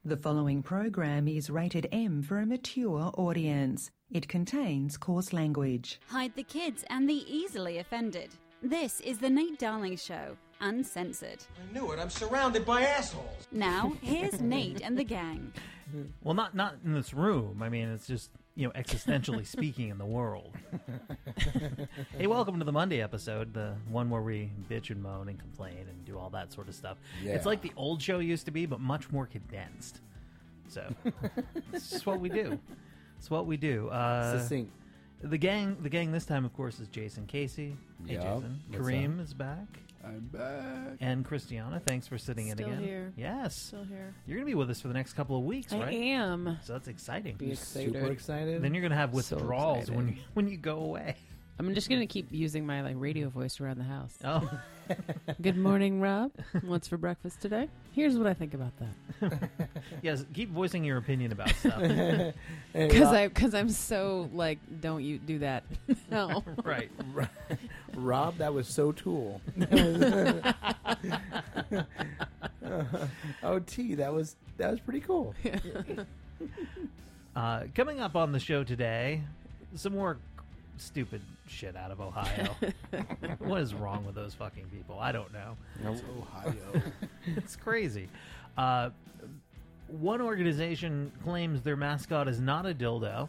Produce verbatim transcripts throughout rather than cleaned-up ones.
The following program is rated M for a mature audience. It contains coarse language. Hide the kids and the easily offended. This is the Nate Darling Show, uncensored. I knew it. I'm surrounded by assholes. Now, here's Nate and the gang. Well, not not in this room. I mean, it's just, you know, existentially speaking in the world. Hey, welcome to the Monday episode, the one where we bitch and moan and complain and do all that sort of stuff. Yeah. It's like the old show used to be, but much more condensed. So, it's just what we do. It's what we do. Uh, Succinct. The gang, the gang this time, of course, is Jason Casey. Hey, Yup. Jason. What's Kareem up? is back. I'm back. And Christiana, thanks for sitting Still in again. here. Yes. Still here. You're going to be with us for the next couple of weeks, I right? am. So that's exciting. Be You excited. super excited? Then you're going to have So withdrawals when you, excited. when you go away. I'm just gonna keep using my like radio voice around the house. Oh, Good morning, Rob. What's for breakfast today? Here's what I think about that. yes. Keep voicing your opinion about stuff. Hey, Because Rob, I because I'm so like, don't you do that? No. Right. Rob, that was so Tool. Oh, T, that was that was pretty cool. Uh, coming up on the show today, some more stupid shit out of Ohio. What is wrong with those fucking people? I don't know. It's Ohio. It's crazy. Uh, one organization claims their mascot is not a dildo.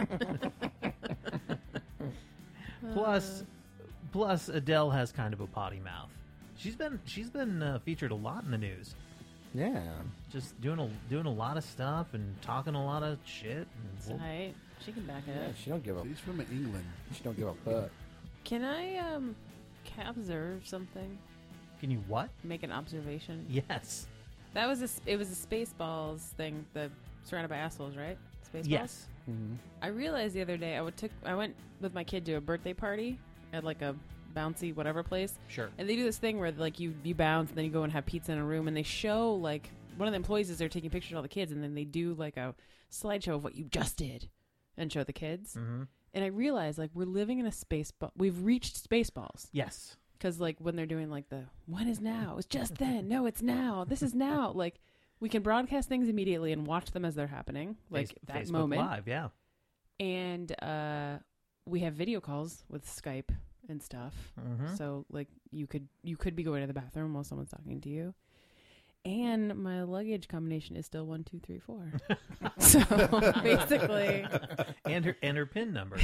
plus, plus Adele has kind of a potty mouth. She's been she's been uh, featured a lot in the news. Yeah. Just doing a doing a lot of stuff and talking a lot of shit. And Right. She can back it Yeah, up. she don't give a She's from England. she don't give a fuck. Can I um can I observe something? can you what? Make an observation. Yes. That was a s- it was a Spaceballs thing. The surrounded by assholes, right? Spaceballs. Yes. Mm-hmm. I realized the other day I would took I went with my kid to a birthday party at like a bouncy whatever place, Sure. and they do this thing where like you you bounce and then you go and have pizza in a room, and they show like one of the employees is there taking pictures of all the kids, and then they do like a slideshow of what you just did and show the kids. Mm-hmm. And I realized like we're living in a space ball. We've reached Spaceballs Yes. because like when they're doing like the when is now? It's just then. No, it's now. This is now. Like we can broadcast things immediately and watch them as they're happening, like Face- that Facebook moment. Live, yeah. And uh, we have video calls with Skype and stuff. Mm-hmm. So like you could you could be going to the bathroom while someone's talking to you. And my luggage combination is still one two three four. So basically, and her and her pin number.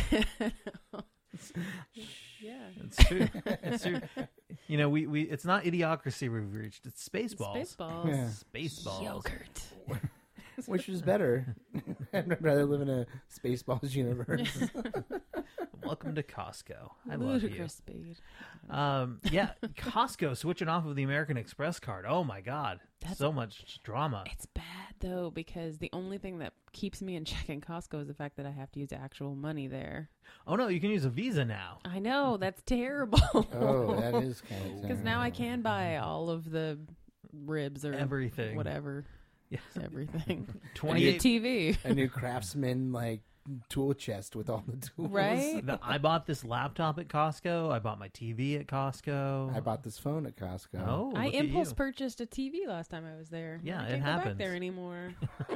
yeah, It's true. It's true. You know, we, we it's not idiocracy we've reached. It's Spaceballs. Spaceballs, Yeah. Spaceballs. yogurt. Which is better? I'd rather live in a Spaceballs universe. Welcome to Costco. I love you. Ludicrous speed. Um, yeah, Costco switching off of the American Express card. Oh my God, That's- so much drama. It's bad though because the only thing that keeps me in check in Costco is the fact that I have to use actual money there. Oh no, you can use a Visa now. I know that's terrible. Oh, that is kind of Because now I can buy all of the ribs or Everything. whatever, Yes, everything. twenty-eight. T V, a new Craftsman like tool chest with all the tools. right? The- I bought this laptop at Costco. I bought my T V at Costco. I bought this phone at Costco. Oh, I look at impulse you. purchased a T V last time I was there. Yeah, I it can't go happens. back there anymore.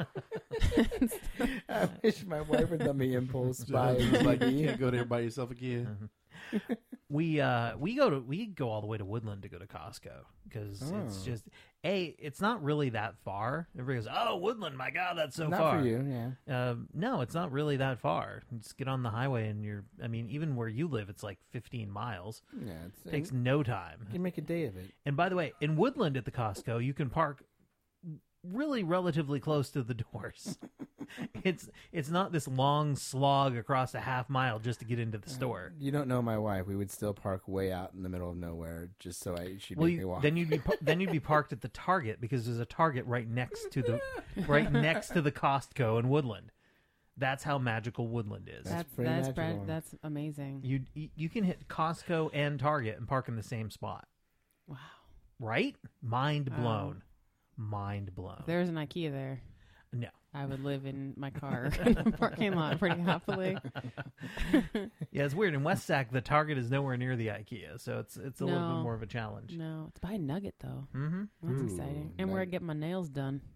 I wish my wife would let me impulse So buy it's a like T you V. can't go there by yourself again. We uh we go to we go all the way to Woodland to go to Costco because it's Oh. just a it's not really that far. Everybody goes, oh, Woodland, my God, that's so Not far. for you, yeah. Um, no, it's not really that far. You just get on the highway and you're. I mean, even where you live, it's like fifteen miles. Yeah, it's, Takes you no time. can make a day of it. And by the way, in Woodland at the Costco, you can park really relatively close to the doors. it's it's not this long slog across a half mile just to get into the store. You don't know my wife. We would still park way out in the middle of nowhere just so I she'd Well, make me you, walk. then you'd be par- then you'd be parked at the Target because there's a Target right next to the right next to the Costco in Woodland. That's how magical Woodland is. That's That's pretty that's magical. Brad, that's amazing. You you can hit Costco and Target and park in the same spot. Wow. Right? Mind Wow. blown. Mind blown. If there's an IKEA there, No. I would live in my car in the parking lot pretty happily. Yeah, it's weird. In West Sac, the Target is nowhere near the IKEA, so it's it's a little No. bit more of a challenge. No, it's buy a Nugget though. Mm-hmm. That's Ooh, exciting. And where I Nugget. get my nails done.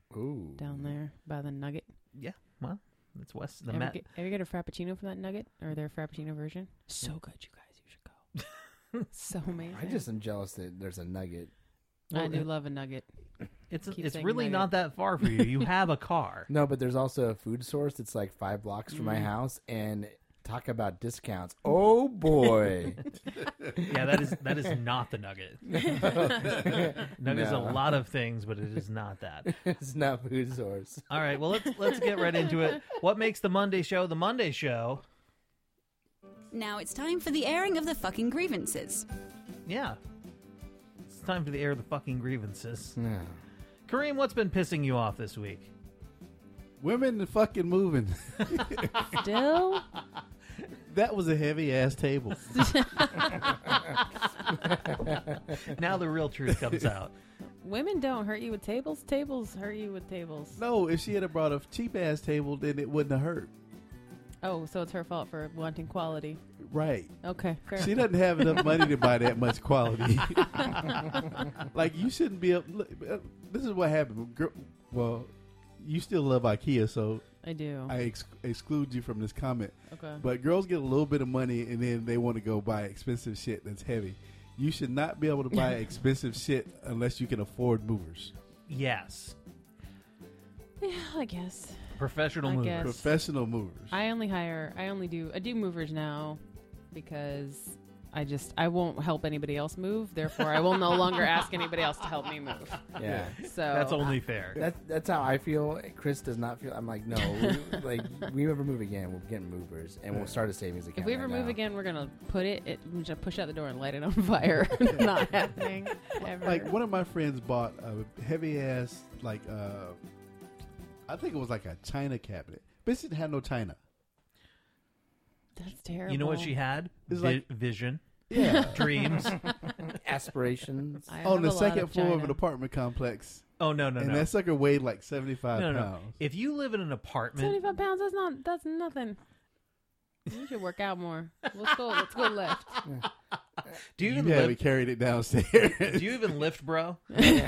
Ooh. down there by the Nugget. Yeah, well, it's west of the Ever Met. get, ever get a Frappuccino from that Nugget? Or their Frappuccino version? So good, you guys. You should go. So amazing. I just am jealous that there's a nugget. I do love a Nugget. It's Keep it's saying really nugget. not that far for you. You have a car. No, but there's also a food source that's like five blocks from my Mm. house, and talk about discounts. Oh boy. Yeah, that is that is not the Nugget. Nugget's No. a lot of things, but it is not that. It's not food source. All right, well let's let's get right into it. What makes the Monday show the Monday show? Now it's time for the airing of the fucking grievances. Yeah. It's time for the air of the fucking grievances. No. Kareem, what's been pissing you off this week? Women fucking moving. Still? That was a heavy ass table. Now the real truth comes out. Women don't hurt you with tables. Tables hurt you with tables. No, if she had brought a cheap ass table, then it wouldn't have hurt. Oh, so it's her fault for wanting quality. Right. Okay, fair. She doesn't have enough money to buy that much quality. Like, you shouldn't be able. Look, uh, this is what happened. Girl, well, you still love IKEA, so I do. I ex- exclude you from this comment. Okay. But girls get a little bit of money and then they want to go buy expensive shit that's heavy. You should not be able to buy expensive shit unless you can afford movers. Yes. Yeah, I guess. Professional I movers. guess. Professional movers. I only hire. I only do. I do movers now because I just I won't help anybody else move. Therefore, I will no longer ask anybody else to help me move. Yeah. So That's only fair. That's that's how I feel. Chris does not feel. I'm like, no, we, like we ever move again, we'll get movers, and we'll start a savings account. If we ever right move now. again, we're gonna put it. it we're just push out the door and light it on fire. Not happening ever. Like, one of my friends bought a heavy ass, like, uh, I think it was like a china cabinet. But it didn't have no china. That's terrible. You know what she had? It's Vi- like- vision, Yeah. dreams. aspirations. I On have the a lot second of floor of China. an apartment complex. Oh no no and no. that sucker weighed like seventy-five no, no, pounds. no. If you live in an apartment, Seventy-five pounds. That's not. That's nothing. You should work out more. Let's go. Let's go left. do you You even haven't lift? carried it downstairs. Do you even lift, bro?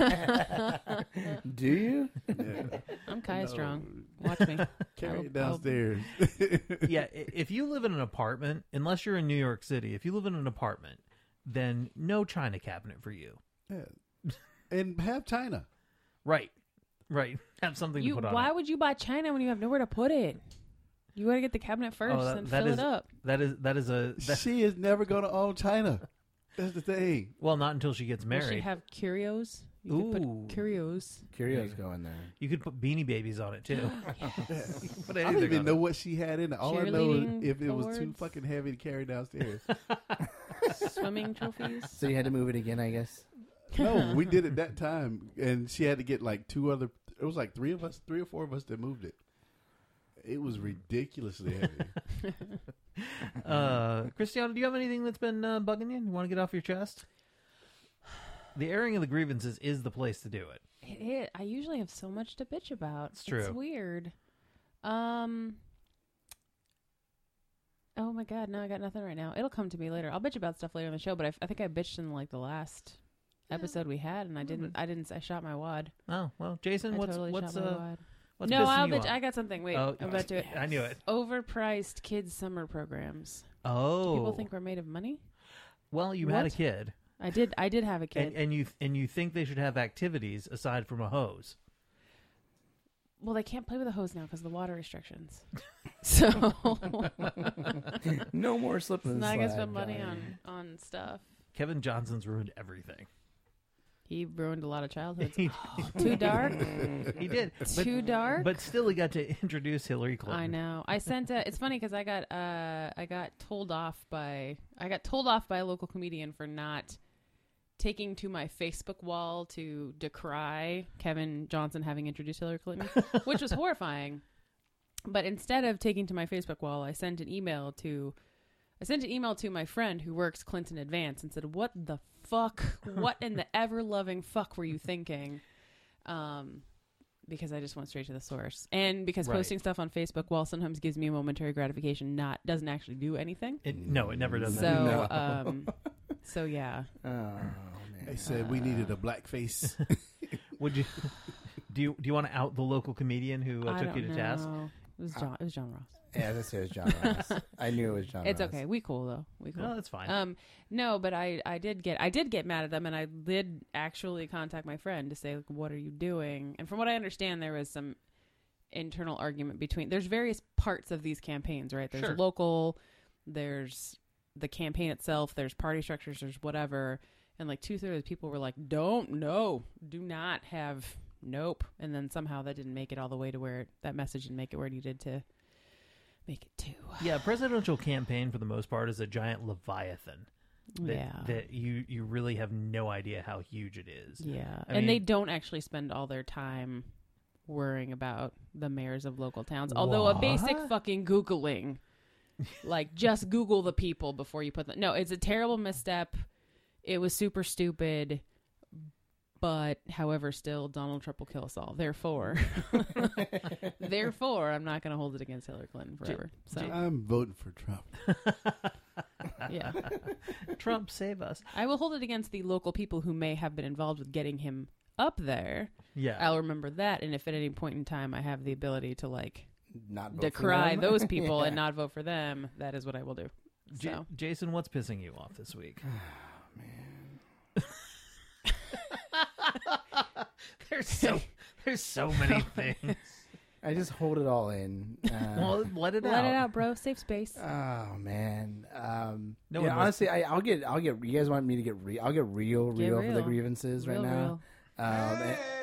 Do you? Yeah. I'm Kaya No. Strong. Watch me. Carry I'll- it downstairs. Yeah. i- If you live in an apartment, unless you're in New York City, if you live in an apartment, then no china cabinet for you. Yeah. And have china. Right. Right. Have something You, to put on why it. would you buy China when you have nowhere to put it? You got to get the cabinet first Oh, that- and that fill is- it up. That is that is a that, She is never going to own china. That's the thing. well, not until she gets Will married. she have curios? You Ooh. could put curios. Curios go in there. You could put Beanie Babies on it too. Put I don't anything even on know it. what she had in it. All I know is Cheerleading if it was too awards. fucking heavy to carry downstairs. Swimming trophies. So you had to move it again, I guess. No, we did it that time, and she had to get like two other. It was like three of us, three or four of us that moved it. It was ridiculously heavy. Uh, Cristiano, do you have anything that's been uh, bugging you? You want to get off your chest? The airing of the grievances is the place to do it. It, it, I usually have so much to bitch about. It's true. It's weird. Um. Oh my god! No, I got nothing right now. It'll come to me later. I'll bitch about stuff later in the show. But I, I think I bitched in like the last episode we had, and I didn't. I didn't. I shot my wad. Oh well, Jason, I what's totally what's shot my uh, wad. what's No, pissing I'll you bitch. off? I got something. Wait, Oh, I'm about to. I knew it. Overpriced kids summer programs. Oh, People think we're made of money. well, you had a What? kid, I did. I did have a kid. and, and you and you think they should have activities aside from a hose. Well, they can't play with a hose now because of the water restrictions. So No more slip and now I can slide, spend money Johnny. on on stuff. Kevin Johnson's ruined everything. He ruined a lot of childhoods. he, Too dark. he did, but, Too dark. but still, he got to introduce Hillary Clinton. I know. I sent. A, it's funny because I got. Uh, I got told off by. I got told off by a local comedian for not taking to my Facebook wall to decry Kevin Johnson having introduced Hillary Clinton, which was horrifying. But instead of taking to my Facebook wall, I sent an email to. I sent an email to my friend who works Clinton Advance and said, "What the fuck? What in the ever-loving fuck were you thinking?" Um, because I just went straight to the source, and because Right. posting stuff on Facebook, while sometimes gives me a momentary gratification, not doesn't actually do anything. It, no, it never does So, that. No. um, so yeah. Oh, man. They said we needed a black face. Would you? Do you do you want to out the local comedian who uh, I took you don't to task? know. It was John. It was John Ross. Yeah, let's say it was John Ross. I knew it was John It's Ross. okay. We cool though. We cool. No, that's fine. Um, no, but I, I did get, I did get mad at them, and I did actually contact my friend to say, like, what are you doing? And from what I understand, there was some internal argument between. There's various parts of these campaigns, right? There's Sure. local, there's the campaign itself, there's party structures, there's whatever, and like two thirds of people were like, don't, no, do not have, nope, and then somehow that didn't make it all the way to where it, that message didn't make it where it needed to make it to. Yeah, presidential campaign for the most part is a giant leviathan. That, Yeah. that you you really have no idea how huge it is. Yeah, I and mean- they don't actually spend all their time worrying about the mayors of local towns. Although a basic What? fucking Googling, like just Google the people before you put them. No, it's a terrible misstep. It was super stupid. But, however, still, Donald Trump will kill us all. Therefore, therefore, I'm not going to hold it against Hillary Clinton forever. So, I'm voting for Trump. yeah. Trump, save us. I will hold it against the local people who may have been involved with getting him up there. Yeah. I'll remember that, and if at any point in time I have the ability to like Not vote for decry them. those people Yeah. and not vote for them, that is what I will do. J- So Jason, what's pissing you off this week? There's so there's so many things. I just hold it all in. Uh, Well, let it let out. it out, bro. Safe space. Oh man. Um, No yeah, one wants honestly, I, I'll get, I'll get. You guys want me to get real? I'll get real, Get real, for the real. grievances Real, right now. real. Um,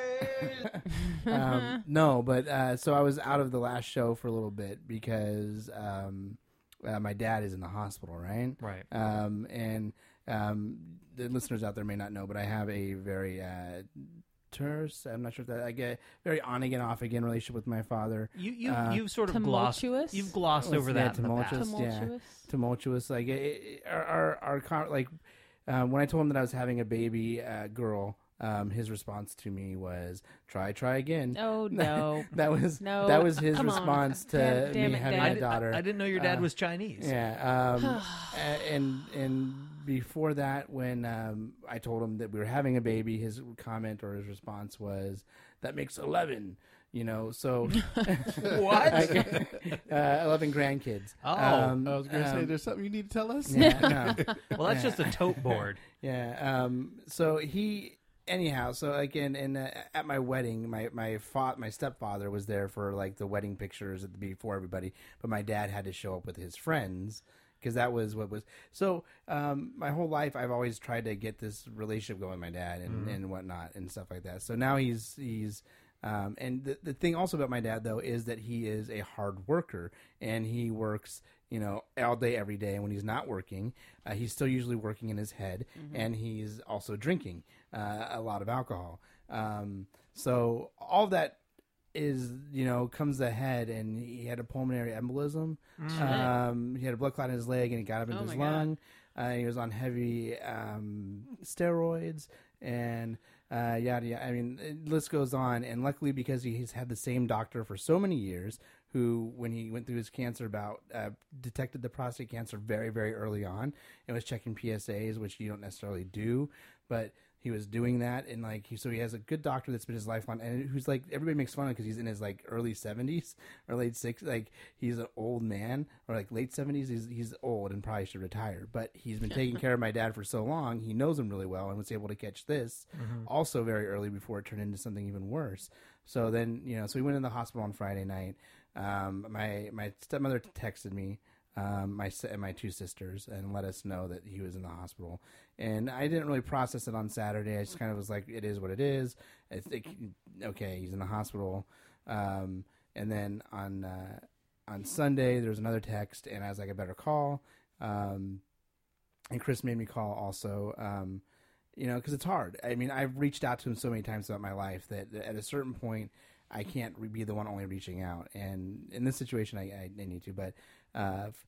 and- um, no, but uh, so I was out of the last show for a little bit because um, uh, my dad is in the hospital, right? Right. Um, and um, the listeners out there may not know, but I have a very uh, terse. I'm not sure if that I get very on again, off again relationship with my father. You you Uh, you've sort of glossed Tumultuous? you've glossed Oh, over yeah, that in the past. tumultuous. Yeah. Tumultuous. Tumultuous. Like it, it, our our, our con- like uh, when I told him that I was having a baby uh, girl. Um, his response to me was try, try again. Oh no. that was No. that was his Come on. response to Damn- damn me it, having Dad. I, a di- daughter. I, I didn't know your dad Uh, was Chinese. Yeah, um, a- and and before that, when um, I told him that we were having a baby, his comment or his response was, "That makes eleven." You know, so What? uh, eleven grandkids. Oh, Um, I was going to say, um, there's something you need to tell us? yeah, no. Well, that's Yeah. just a tote board. Yeah. Um. So he, anyhow. So again, in uh, at my wedding, my my fa- my stepfather was there for like the wedding pictures at the before everybody, but my dad had to show up with his friends because that was what was. So um, my whole life, I've always tried to get this relationship going with my dad and and whatnot and stuff like that. So now he's he's. Um, and the, the thing also about my dad, though, is that he is a hard worker and he works, you know, all day, every day. And when he's not working, uh, he's still usually working in his head and he's also drinking uh, a lot of alcohol. Um, so all that is, you know, comes ahead, and he had a pulmonary embolism. Um, he had a blood clot in his leg and it got up into Oh his my God. lung. Uh, he was on heavy um, steroids and uh, yada yada. I mean, the list goes on. And luckily, because he's had the same doctor for so many years, who, when he went through his cancer bout, uh, detected the prostate cancer very, very early on and was checking P S As, which you don't necessarily do, but he was doing that. And like, he, so he has a good doctor that's been his lifelong, and who's like, everybody makes fun of because he's in his like early seventies or late sixties. Like, he's an old man, or like late seventies. He's, he's old and probably should retire, but he's been taking care of my dad for so long. He knows him really well and was able to catch this also very early before it turned into something even worse. So then, you know, so we went in the hospital on Friday night. Um, my, my stepmother texted me, um, my, si- and my two sisters, and let us know that he was in the hospital. And I didn't really process it on Saturday. I just kind of was like, it is what it is. I think, okay, he's in the hospital. Um, and then on, uh, on Sunday, there was another text, and I was like, I better call. Um, and Chris made me call also, um, you know, because it's hard. I mean, I've reached out to him so many times throughout my life that at a certain point, I can't re- be the one only reaching out. And in this situation, I, I, I need to. But uh, f-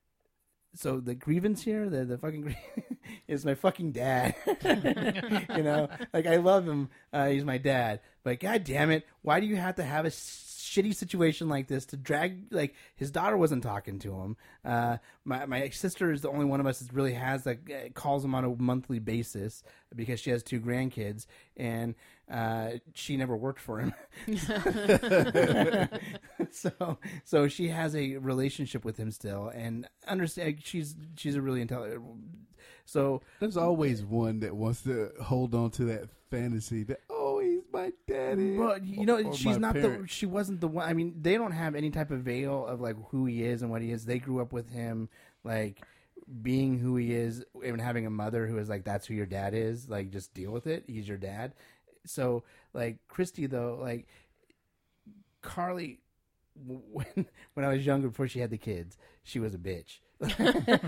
so the grievance here, the the fucking grie- is my fucking dad. You know, like I love him. Uh, he's my dad. But God damn it, why do you have to have a shitty situation like this to drag, like, his daughter wasn't talking to him. Uh, my, my sister is the only one of us that really has, like, uh, calls him on a monthly basis because she has two grandkids, and uh, she never worked for him. so, so she has a relationship with him still, and understand she's, she's a really intelligent. So there's always one that wants to hold on to that fantasy that, oh, he's my daddy. But you know, or she's my not parent. the. She wasn't the one. I mean, they don't have any type of veil of like who he is and what he is. They grew up with him, like being who he is, and having a mother who is like, that's who your dad is. Like, just deal with it. He's your dad. So, like Christy, though, like Carly, when when I was younger, before she had the kids, she was a bitch. like,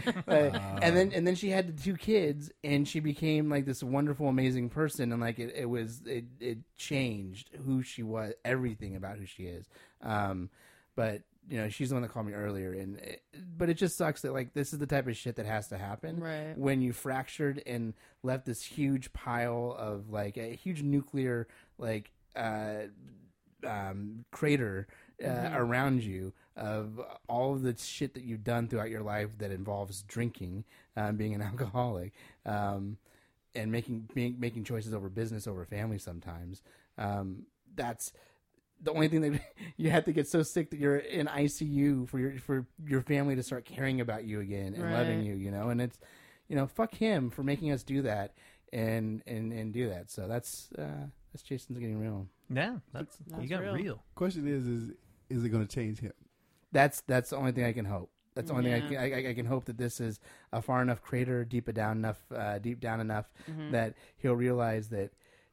uh, and then and then she had the two kids, and she became like this wonderful, amazing person, and like it, it was it, it changed who she was, everything about who she is. Um, but you know, she's the one that called me earlier, and it, but it just sucks that like this is the type of shit that has to happen Right. when you fractured and left this huge pile of like a huge nuclear like uh, um, crater uh, mm-hmm. around you. Of all of the shit that you've done throughout your life that involves drinking, um, being an alcoholic, um, and making being, making choices over business, over family sometimes. Um, that's the only thing that you have to get so sick that you're in I C U for your for your family to start caring about you again and right. loving you, you know. And it's, you know, fuck him for making us do that and and, and do that. So that's uh, that's Jason's Getting Real. Yeah, that's, That's you got real. real. Question is, is is it going to change him? That's that's the only thing I can hope. That's the only Yeah. thing I can, I, I can hope that this is a far enough crater, deep down enough, uh, deep down enough Mm-hmm. that he'll realize that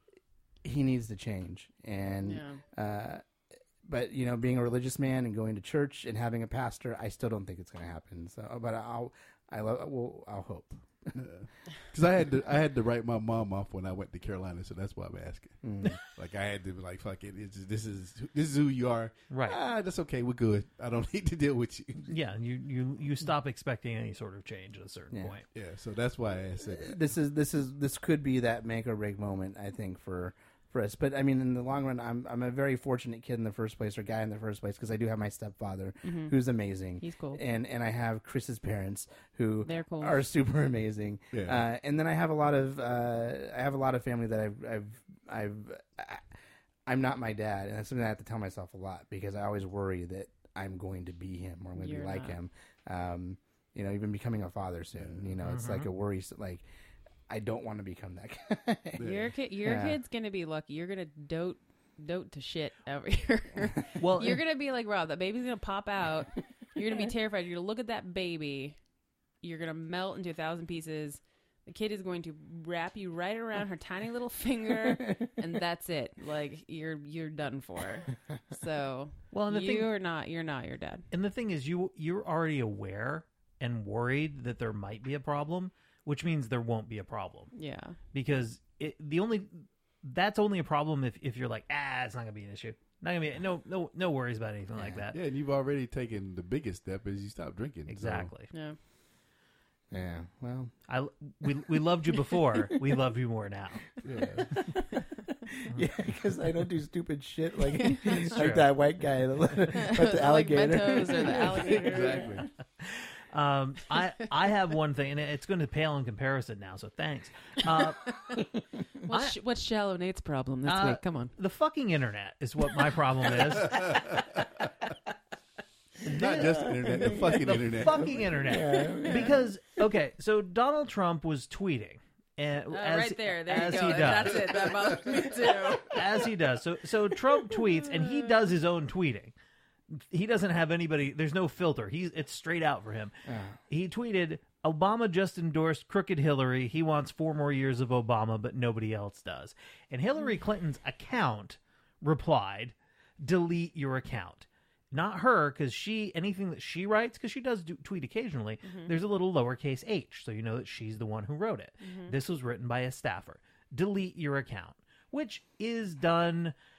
he needs to change. And Yeah. uh, but you know, being a religious man and going to church and having a pastor, I still don't think it's going to happen. So, but I'll I love well, I'll hope. Because I had to, I had to write my mom off when I went to Carolina, so that's why I'm asking. Mm. Like I had to be like, fuck it, it's, this is this is who you are. Right. Ah, that's okay. We're good. I don't need to deal with you. Yeah, you, you, you stop expecting any sort of change at a certain Yeah. point. Yeah, so that's why I said that. This is this is this could be that make or break moment, I think, for for us. But I mean, in the long run, I'm I'm a very fortunate kid in the first place, or guy in the first place, because I do have my stepfather, Mhm. who's amazing. He's cool. and and I have Chris's parents, who They're cool. are super amazing. Yeah. Uh, and then I have a lot of uh, I have a lot of family that I've I've I've I, I'm not my dad, and that's something I have to tell myself a lot, because I always worry that I'm going to be him, or I'm going to You're be like not. him. Um, you know, even becoming a father soon. You know, it's like a worry. Like, I don't want to become that guy. Your kid, your Yeah. kid's gonna be lucky. You're gonna dote, dote to shit over here. Well, You're gonna be like Rob. That baby's gonna pop out. You're gonna be terrified. You're gonna look at that baby. You're gonna melt into a thousand pieces. The kid is going to wrap you right around her tiny little finger, and that's it. Like you're you're done for. So Well, and the thing- you're not you're not your dad. And the thing is, you you're already aware and worried that there might be a problem, which means there won't be a problem, Yeah. because it, the only that's only a problem if, if you're like, ah, it's not gonna be an issue. Not gonna be no no no worries about anything like that. Yeah, and you've already taken the biggest step is you stop drinking. so- Exactly. Yeah. Yeah. Well, I we we loved you before. We love you more now. yeah. yeah, because I don't do stupid shit like true. like that white guy that let, let the Like alligator. Mentos or the alligator. Exactly. Um, I I have one thing, and it's going to pale in comparison now. So thanks. Uh, What's, what's Shallow Nate's problem this Uh, week? Come on. the fucking internet is what my problem is. Not just the internet, the fucking the internet. fucking internet. Because okay, so Donald Trump was tweeting, and Uh, as, right there. There as you go. he does, That's it. That bothers me too. as he does. So so Trump tweets, and he does his own tweeting. He doesn't have anybody. There's no filter. He's it's straight out for him. He tweeted, "Obama just endorsed crooked Hillary. He wants four more years of Obama, but nobody else does." And Hillary Clinton's account replied, "Delete your account." Not her, because she anything that she writes, because she does do, tweet occasionally. There's a little lowercase h, so you know that she's the one who wrote it. This was written by a staffer. Delete your account, which is done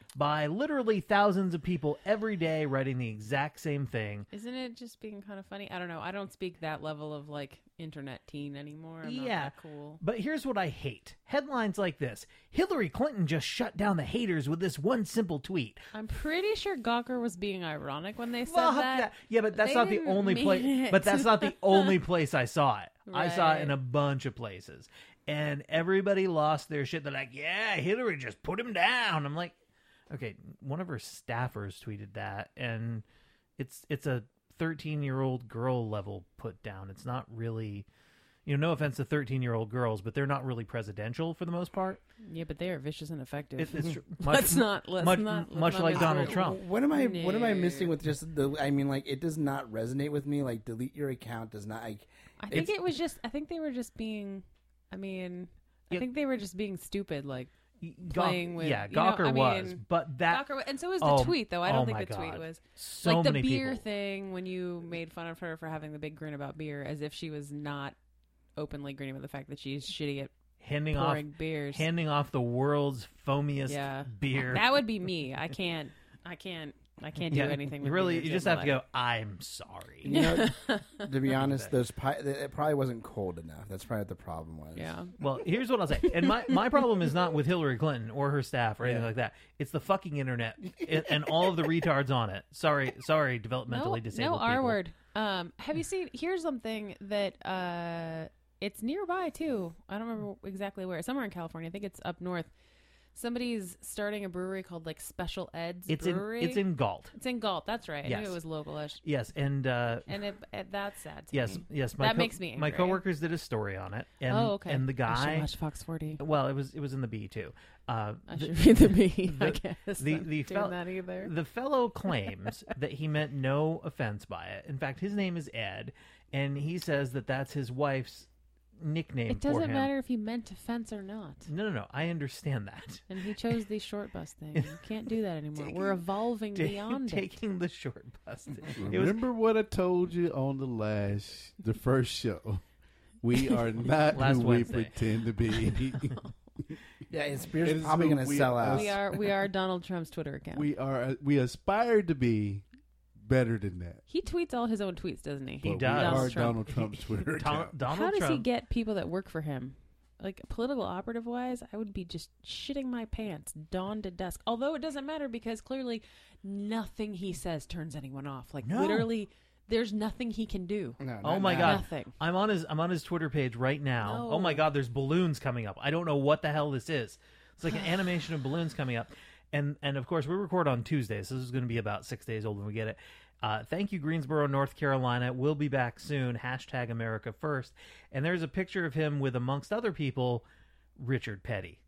by literally thousands of people every day writing the exact same thing. Isn't it just being kind of funny? I don't know. I don't speak that level of like internet teen anymore. I'm not Yeah. that cool. But here's what I hate. Headlines like this. Hillary Clinton just shut down the haters with this one simple tweet. I'm pretty sure Gawker was being ironic when they said Well, that. yeah, yeah, but that's They not the didn't only mean place. it But that's to- not the only place I saw it. I saw it Right. in a bunch of places, and everybody lost their shit. They're like, "Yeah, Hillary just put him down." I'm like, okay, one of her staffers tweeted that, and it's it's a thirteen year old girl level put down. It's not really, you know, no offense to thirteen year old girls, but they're not really presidential for the most part. Yeah, but they are vicious and effective. It, it's tr- Let's much, not. Let's much, not. let's much not like miss Donald it. Trump. What am I? What am I No. missing with just the? I mean, like, it does not resonate with me. Like, delete your account does not. Like, I think it's- it was just. I think they were just being. I mean, Yeah. I think they were just being stupid. Like Gaw- playing with- yeah, you know, Gawker I was, mean, but that Gawker, and so was the oh, tweet. Though I oh don't think my the tweet God. was so like the many beer people. thing when you made fun of her for having the big grin about beer, as if she was not openly grinning with the fact that she's shitty at handing off pouring beers. handing off the world's foamiest Yeah. beer. That would be me. I can't. I can't. I can't do Yeah, anything. With really, beers you in just my have to life. go, I'm sorry. you know, to be honest, those pi- it probably wasn't cold enough. That's probably what the problem was. Yeah. Well, here's what I'll say. And my, my problem is not with Hillary Clinton or her staff or anything like that. It's the fucking internet and, and all of the retards on it. Sorry, sorry, developmentally no, disabled no R people. word. Um, have you seen? Here's something that uh, it's nearby too. I don't remember exactly where. Somewhere in California. I think it's up north. Somebody's starting a brewery called like Special Ed's It's Brewery. in it's in Galt. It's in Galt. That's right. I Yes. knew it was localish. Yes, and uh, And it, it, that's sad. To yes, me. yes. My That co- makes me My angry. coworkers did a story on it. And, Oh, okay. And the I should guy. watch Fox forty. Well, it was it was in the B too. Uh, I the- should read the B. I the- guess. the- Not the doing fel- that either. The fellow claims that he meant no offense by it. In fact, his name is Ed, and he says that that's his wife's nickname It for doesn't him. matter if he meant offense or not. No, no, no. I understand that. And he chose the short bus thing. You can't do that anymore. We're evolving Ta- beyond it. taking the short bus. It was Remember what I told you on the last, the first show? We are not Last who Wednesday. we pretend to be. Yeah, his beer's It is probably who going to we sell are. out. We are we are Donald Trump's Twitter account. we are. We aspire to be better than that. He tweets all his own tweets, doesn't he? He But does. We are Donald Trump. Donald Trump's Twitter Don- account. Donald How does Trump. he get people that work for him? Like political operative wise, I would be just shitting my pants dawn to dusk. Although it doesn't matter because clearly nothing he says turns anyone off. Like No. literally, there's nothing he can do. No, Oh not my now. god! Nothing. I'm on his I'm on his Twitter page right now. No. Oh my god! There's balloons coming up. I don't know what the hell this is. It's like an animation of balloons coming up, and and of course we record on Tuesdays. So this is going to be about six days old when we get it. Uh, thank you, Greensboro, North Carolina. We'll be back soon. Hashtag America First. And there's a picture of him with, amongst other people, Richard Petty.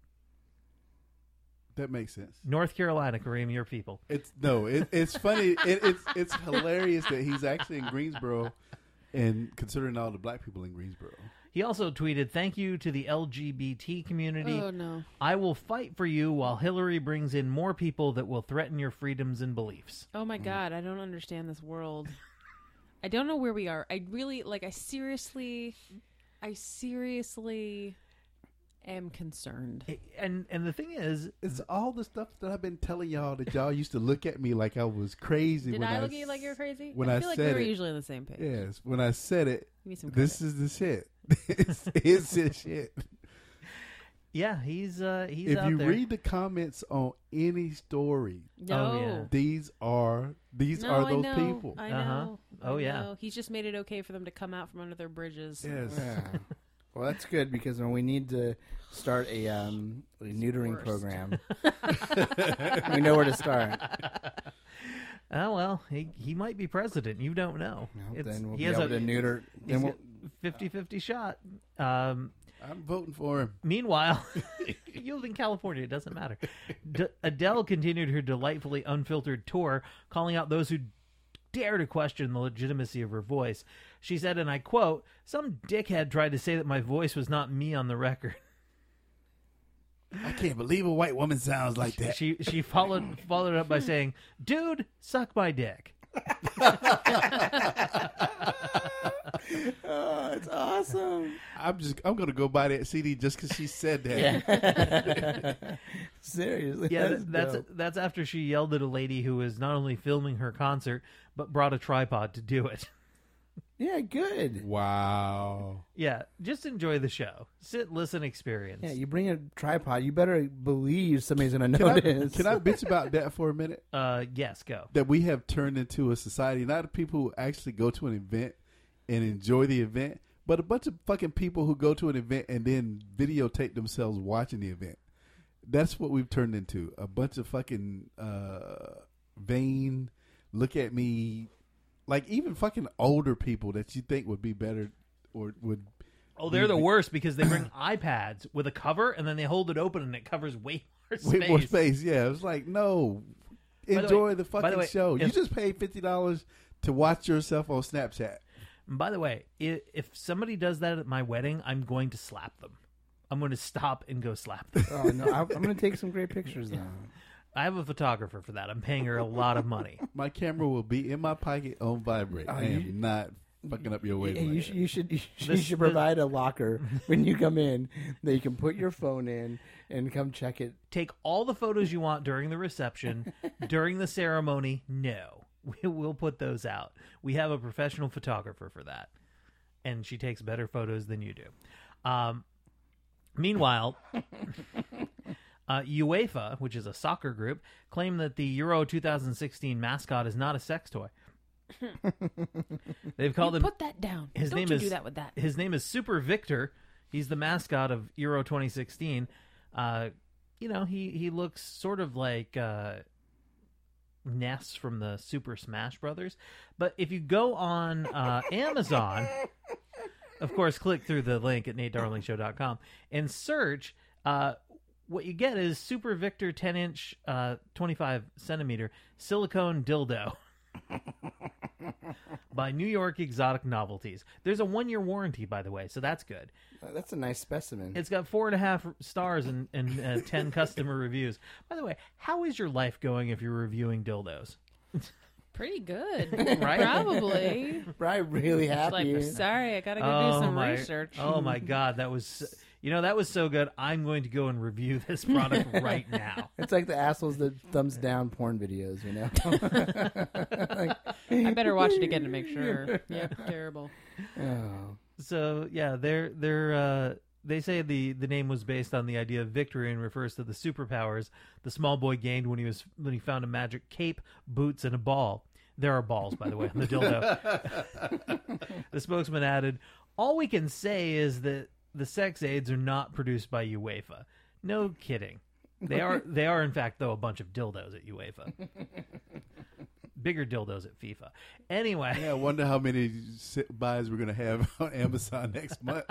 That makes sense. North Carolina, Kareem, your people. It's no. It, it's funny. It, it's it's hilarious that he's actually in Greensboro, and considering all the black people in Greensboro. He also tweeted, "Thank you to the L G B T community. Oh no. I will fight for you while Hillary brings in more people that will threaten your freedoms and beliefs." Oh my god, I don't understand this world. I don't know where we are. I really like I seriously I seriously am concerned. And and the thing is, It's all the stuff that I've been telling y'all that y'all used to look at me like I was crazy. Did when I look s- at you like you're crazy? When I I, feel like said we were it, usually on the same page. yes. When I said it, Give me some this credit. is the shit. it's, it's the shit. yeah, he's uh he's If out you there. read the comments on any story, No. Oh, yeah. these are these No, are I those know. people. I Uh-huh. know. Oh, I yeah. know. He's just made it okay for them to come out from under their bridges. Yes. Yeah. Well, that's good because when we need to start a, um, a neutering worst. program, we know where to start. Oh well, he he might be president. You don't know. Well, It's- then we'll he be has able a to neuter. he's Then we'll, got fifty-fifty shot. Um, I'm voting for him. meanwhile, you live in California. It doesn't matter. D- Adele continued her delightfully unfiltered tour, calling out those who dare to question the legitimacy of her voice. She said, and I quote, "Some dickhead tried to say that my voice was not me on the record." I can't believe a white woman sounds like that. She she followed followed up by saying, "Dude, suck my dick." Oh, it's awesome. I'm just I'm gonna go buy that C D just because she said that. Seriously. Yeah, that's that's dope. that's after she yelled at a lady who was not only filming her concert but brought a tripod to do it. Yeah, good. Wow. Yeah, just enjoy the show. Sit, listen, experience. Yeah, you bring a tripod, you better believe somebody's going to Can I, notice. can I bitch about that for a minute? Uh, yes, go. That we have turned into a society, not of people who actually go to an event and enjoy the event, but a bunch of fucking people who go to an event and then videotape themselves watching the event. That's what we've turned into. A bunch of fucking uh, vain, look at me, like even fucking older people that you think would be better or would. Oh, they're the worst because they bring iPads with a cover and then they hold it open and it covers way more space. Way more space, yeah. It's like, no, By the enjoy way- the, by fucking the way, show. you if- just paid fifty dollars to watch yourself on Snapchat. By the way, i- if somebody does that at my wedding, I'm going to slap them. I'm going to stop and go slap them. Oh, no, I'm, I'm going to take some great pictures now. I have a photographer for that. I'm paying her a lot of money. My camera will be in my pocket on vibrate. Oh, I you- am not fucking up your Yeah, wavelength. you, should, you should you should, This- you should this- provide a locker when you come in that you can put your phone in and come check it. Take all the photos you want during the reception. During the ceremony, no. We will put those out. We have a professional photographer for that. And she takes better photos than you do. Um, meanwhile, uh, UEFA, which is a soccer group, claimed that the Euro twenty sixteen mascot is not a sex toy. They've called You him... put that down. His Don't name you is do that with that. His name is Super Victor. He's the mascot of Euro twenty sixteen. Uh, you know, he he looks sort of like uh, Ness from the Super Smash Brothers. But if you go on uh, Amazon, of course, click through the link at nate darling show dot com and search. Uh, what you get is Super Victor ten inch, uh, twenty-five centimeter silicone dildo. By New York Exotic Novelties. There's a one-year warranty, by the way, so that's good. Uh, That's a nice specimen. It's got four and a half stars and, and uh, ten customer reviews. By the way, how is your life going if you're reviewing dildos? Pretty good. Right? Probably. I'm really It's happy. like, sorry, I gotta go do some my, research. oh my God, that was, you know, that was so good. I'm going to go and review this product right now. It's like the assholes that thumbs down porn videos, you know? I better watch it again to make sure. Yep, terrible. Oh. So yeah, they're they're uh, they say the, the name was based on the idea of victory and refers to the superpowers the small boy gained when he was when he found a magic cape, boots, and a ball. There are balls, by the way, on the dildo. The spokesman added, "All we can say is that the sex aids are not produced by UEFA. No kidding. They are they are in fact though a bunch of dildos at UEFA. Bigger dildos at FIFA. Anyway." Yeah, I wonder how many si- buys we're going to have on Amazon next month.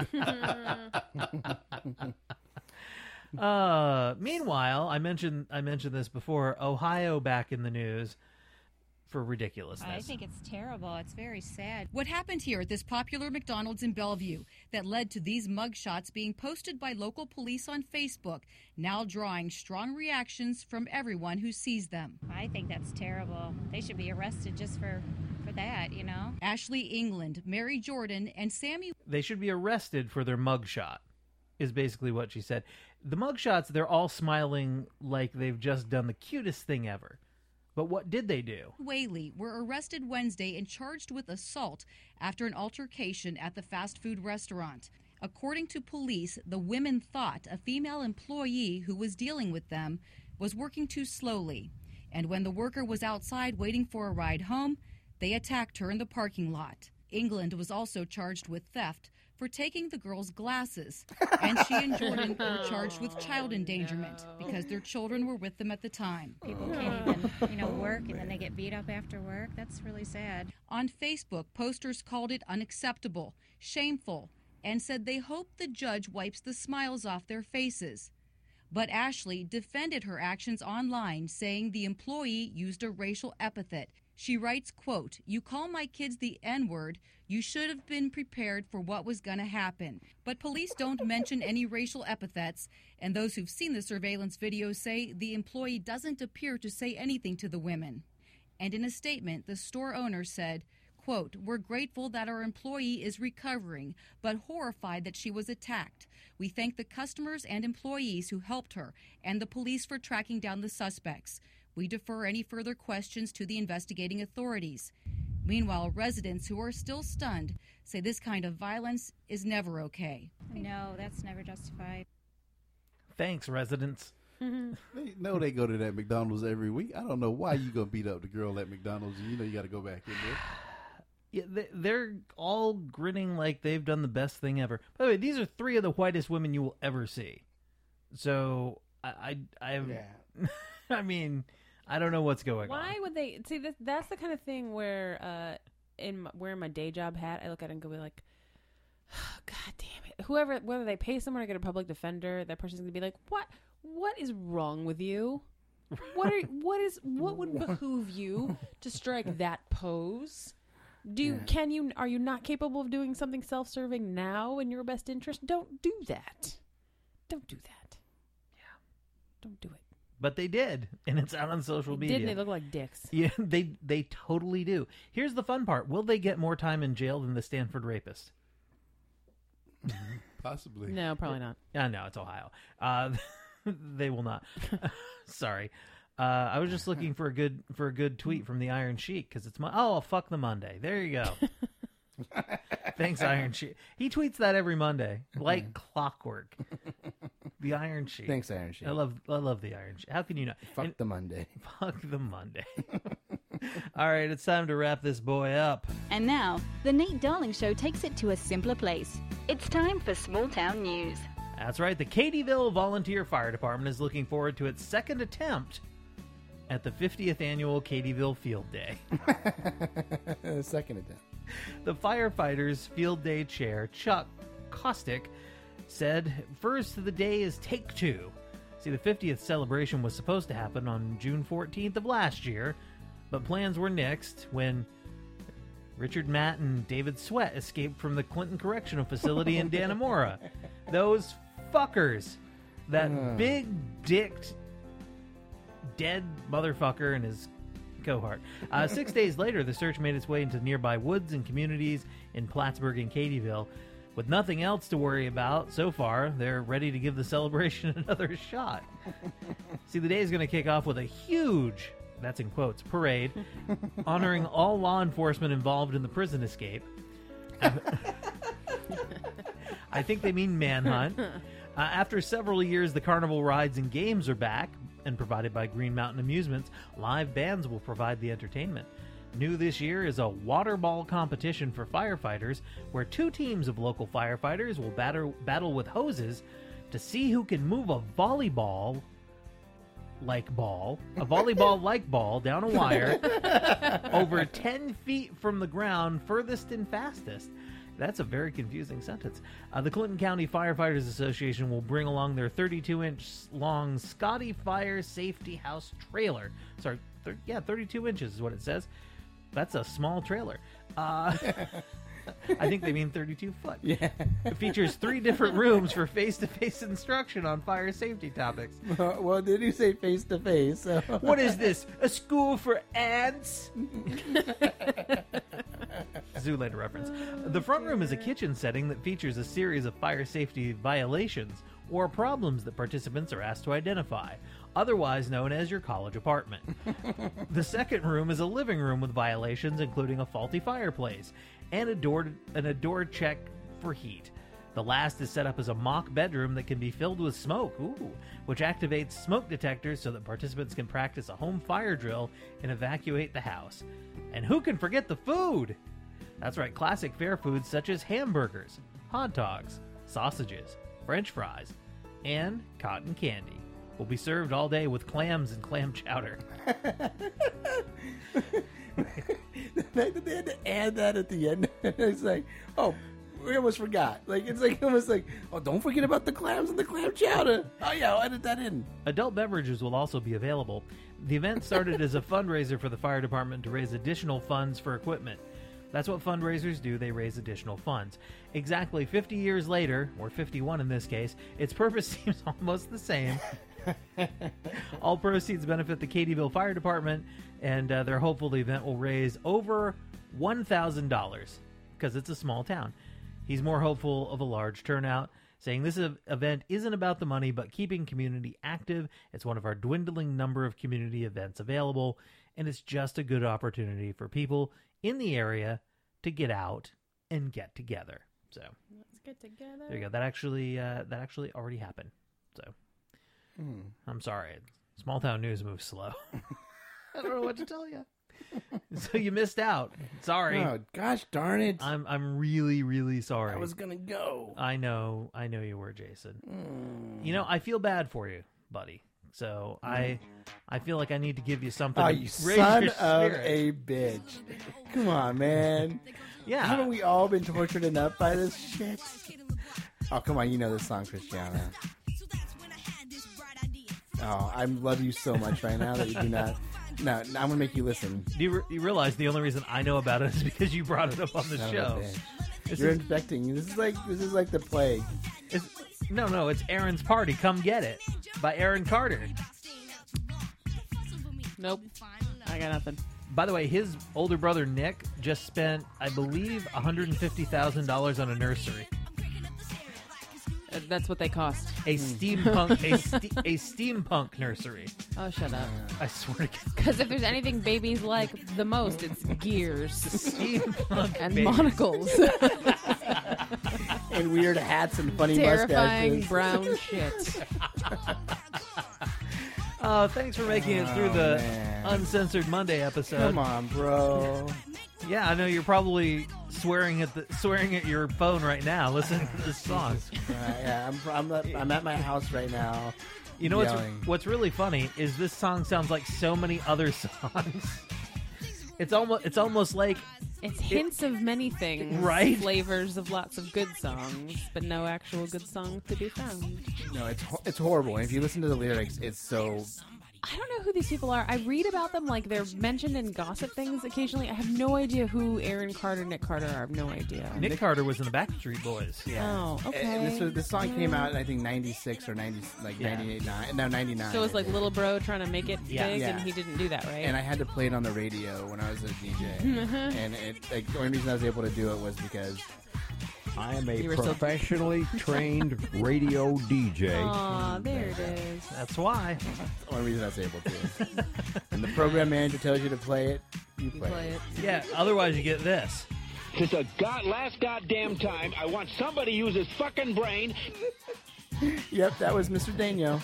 Uh, meanwhile, I mentioned I mentioned this before. Ohio back in the news for ridiculousness. I think it's terrible. It's very sad. What happened here at this popular McDonald's in Bellevue that led to these mugshots being posted by local police on Facebook, now drawing strong reactions from everyone who sees them. I think that's terrible. They should be arrested just for, for that, you know? Ashley England, Mary Jordan, and Sammy. They should be arrested for their mugshot, is basically what she said. The mugshots, they're all smiling like they've just done the cutest thing ever. But what did they do? Whaley were arrested Wednesday and charged with assault after an altercation at the fast food restaurant. According to police, the women thought a female employee who was dealing with them was working too slowly. And when the worker was outside waiting for a ride home, they attacked her in the parking lot. England was also charged with theft for taking the girls' glasses, and she and Jordan were charged with child endangerment because their children were with them at the time. People can't even, you know, work and then they get beat up after work. That's really sad. On Facebook, posters called it unacceptable, shameful, and said they hope the judge wipes the smiles off their faces. But Ashley defended her actions online, saying the employee used a racial epithet. She writes, quote, "You call my kids the N-word. You should have been prepared for what was going to happen." But police don't mention any racial epithets, and those who've seen the surveillance video say the employee doesn't appear to say anything to the women. And in a statement, the store owner said, quote, "We're grateful that our employee is recovering, but horrified that she was attacked. We thank the customers and employees who helped her and the police for tracking down the suspects. We defer any further questions to the investigating authorities." Meanwhile, residents who are still stunned say this kind of violence is never okay. No, that's never justified. Thanks, residents. They know they go to that McDonald's every week. I don't know why you gonna beat up the girl at McDonald's. And you know you got to go back in there. Yeah, they- they're all grinning like they've done the best thing ever. By the way, these are three of the whitest women you will ever see. So I, I, I, Yeah. I mean, I don't know what's going on. Why would they see this? That's the kind of thing where, uh, in my, wearing my day job hat, I look at it and go like, oh, "God damn it!" Whoever, whether they pay someone or get a public defender, that person's gonna be like, "What? What is wrong with you? What are? What is? What would behoove you to strike that pose? Do you, Yeah. can you? Are you not capable of doing something self-serving now in your best interest? Don't do that. Don't do that. Yeah, don't do it." But they did, and it's out on social They media. did. They look like dicks. Yeah, they they totally do. Here's the fun part: will they get more time in jail than the Stanford rapist? Possibly. No, probably not. Yeah, no, it's Ohio. Uh, they will not. Sorry, uh, I was just looking for a good for a good tweet from the Iron Sheik because it's my oh fuck the Monday. There you go. Thanks, Iron Sheik. He tweets that every Monday like clockwork. The Iron Sheik. Thanks, Iron Sheik. I love I love the Iron Sheik. How can you not? Fuck And- the Monday. Fuck the Monday. All right, it's time to wrap this boy up. And now, the Nate Darling Show takes it to a simpler place. It's time for Small Town News. That's right. The Katyville Volunteer Fire Department is looking forward to its second attempt at the fiftieth annual Katyville Field Day. Second attempt. The firefighters' Field Day chair, Chuck Kostick, said, "First, the day is take two." See, the fiftieth celebration was supposed to happen on June fourteenth of last year, but plans were nixed when Richard Matt and David Sweat escaped from the Clinton Correctional Facility in Dannemora. Those fuckers. That Uh. big-dicked dead motherfucker and his cohort. Uh, six days later, the search made its way into nearby woods and communities in Plattsburgh and Katyville. With nothing else to worry about so far, they're ready to give the celebration another shot. See, the day is going to kick off with a huge, that's in quotes, parade, honoring all law enforcement involved in the prison escape. I think they mean manhunt. Uh, after several years, the carnival rides and games are back, and provided by Green Mountain Amusements, live bands will provide the entertainment. New this year is a water ball competition for firefighters, where two teams of local firefighters will batter, battle with hoses to see who can move a volleyball like ball, a volleyball like ball down a wire over ten feet from the ground, furthest and fastest. That's a very confusing sentence. Uh, the Clinton County Firefighters Association will bring along their thirty-two inch long Scotty Fire Safety House trailer. Sorry, thir- yeah, thirty-two inches is what it says. That's a small trailer. Uh, I think they mean thirty-two foot. Yeah. It features three different rooms for face-to-face instruction on fire safety topics. Well, did you say face to face? So. What is this? A school for ants? Zoolander reference. The front room is a kitchen setting that features a series of fire safety violations or problems that participants are asked to identify, otherwise known as your college apartment. The second room is a living room with violations including a faulty fireplace and a door and a door check for heat. The last is set up as a mock bedroom that can be filled with smoke, ooh, which activates smoke detectors so that participants can practice a home fire drill and evacuate the house. And who can forget the food? That's right, classic fair foods such as hamburgers, hot dogs, sausages, French fries, and cotton candy will be served all day with clams and clam chowder. The fact that they had to add that at the end, it's like, oh, we almost forgot. Like, it's like almost like, oh, don't forget about the clams and the clam chowder. Oh yeah, I'll edit that in. Adult beverages will also be available. The event started as a fundraiser for the fire department to raise additional funds for equipment. That's what fundraisers do, they raise additional funds. Exactly fifty years later, or fifty-one in this case, its purpose seems almost the same. All proceeds benefit the Katyville Fire Department, and uh, they're hopeful the event will raise over one thousand dollars because it's a small town. He's more hopeful of a large turnout, saying this event isn't about the money, but keeping community active. It's one of our dwindling number of community events available, and it's just a good opportunity for people in the area to get out and get together. So Let's get together. there you go. That actually, uh, that actually already happened. So Hmm. I'm sorry. Small town news moves slow. I don't know what to tell you. So you missed out. Sorry. Oh, gosh darn it. I'm I'm really really sorry. I was going to go. I know. I know you were, Jason. Mm. You know, I feel bad for you, buddy. So I I feel like I need to give you something. Oh, to you raise son your of spirit. a bitch. Come on, man. Yeah. Haven't we all been tortured enough by this shit? Oh, come on. You know this song, Christiana. Oh, I love you so much right now that you do not. No, I'm going to make you listen. Do you, re- you realize the only reason I know about it is because you brought it up on the Son of a show? bitch. This You're is- infecting. This is like this is like the plague. It's, no, no, it's Aaron's Party. Come Get It by Aaron Carter. Nope. I got nothing. By the way, his older brother Nick just spent, I believe, one hundred fifty thousand dollars on a nursery. Uh, That's what they cost. A steampunk, a, ste- a steampunk nursery. Oh, shut up. I swear to God. Because if there's anything babies like the most, it's gears Steampunk and baby. monocles. And weird hats and funny Terrifying mustaches. brown shit. Oh, thanks for making it through the Oh, man. Uncensored Monday episode. Come on, bro. Yeah, I know you're probably swearing at the swearing at your phone right now. Listen to this song. Uh, yeah, I'm, I'm, at, I'm at my house right now. You know what's yelling. what's really funny is this song sounds like so many other songs. It's almost it's almost like It's hints of many things. Right? Flavors of lots of good songs, but no actual good song to be found. No, it's ho- it's horrible. And if you listen to the lyrics, it's so. I don't know who these people are. I read about them like they're mentioned in gossip things occasionally. I have no idea who Aaron Carter, Nick Carter are. I have no idea. Nick Carter was in the Backstreet Boys. Oh, okay. And this was, this song came out in I think ninety-six or ninety like Yeah. ninety-eight nine no ninety-nine. So it's I like think. Little Bro trying to make it Yeah. big, Yeah. and he didn't do that, right? And I had to play it on the radio when I was a D J. And it, like, the only reason I was able to do it was because I am a You were so- professionally trained radio D J. Aw, there it is. That's why. that's the only reason I was able to. And the program manager tells you to play it, you You play, play it. it. Yeah, otherwise you get this. It's the god last goddamn time I want somebody to use his fucking brain. Yep, that was Mister Daniel.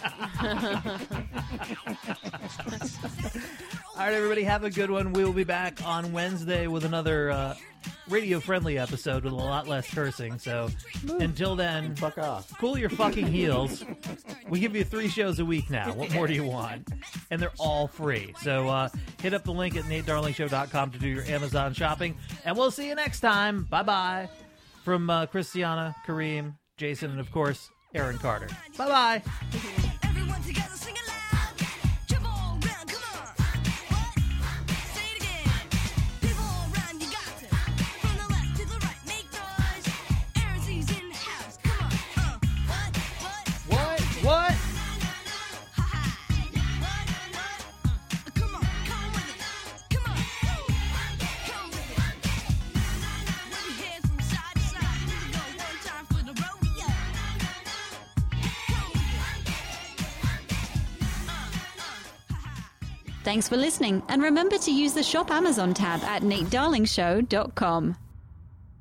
All right, everybody, have a good one. We will be back on Wednesday with another uh, radio-friendly episode with a lot less cursing. So until then, Fuck off. cool your fucking heels. We give you three shows a week now. What more do you want? And they're all free. So uh, hit up the link at nate darling show dot com to do your Amazon shopping. And we'll see you next time. Bye-bye. From uh, Christiana, Kareem, Jason, and, of course, Aaron Carter. Bye-bye. Everyone together sing aloud. Jump all around, come on. Say it again. People all around, you got to. From the left to the right, make noise. Aaron C's in the house, come on. Uh, what, what? What? What? Ha ha. What, what? Uh, come on, come with it. Come on. Come with it. Wave your hands from side to side. Here we go, one time for the rodeo. Thanks for listening, and remember to use the Shop Amazon tab at nate darling show dot com.